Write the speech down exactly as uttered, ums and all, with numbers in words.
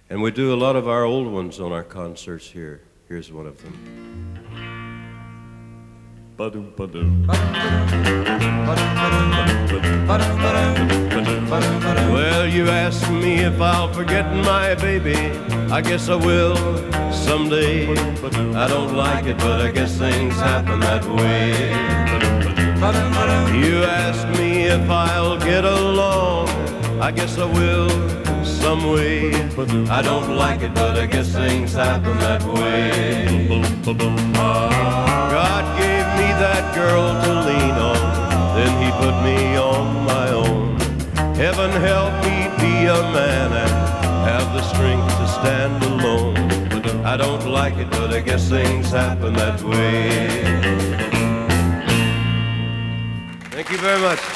And we do a lot of our old ones on our concerts here. Here's one of them. Ba-doom, ba-doom. Well, you ask me if I'll forget my baby. I guess I will someday. I don't like it, but I guess things happen that way. You ask me if I'll get along. I guess I will some way. I don't like it, but I guess things happen that way. God gave me that girl to lean on, then he put me on my own. Heaven help me be a man and have the strength to stand alone. I don't like it, but I guess things happen that way. Thank you very much.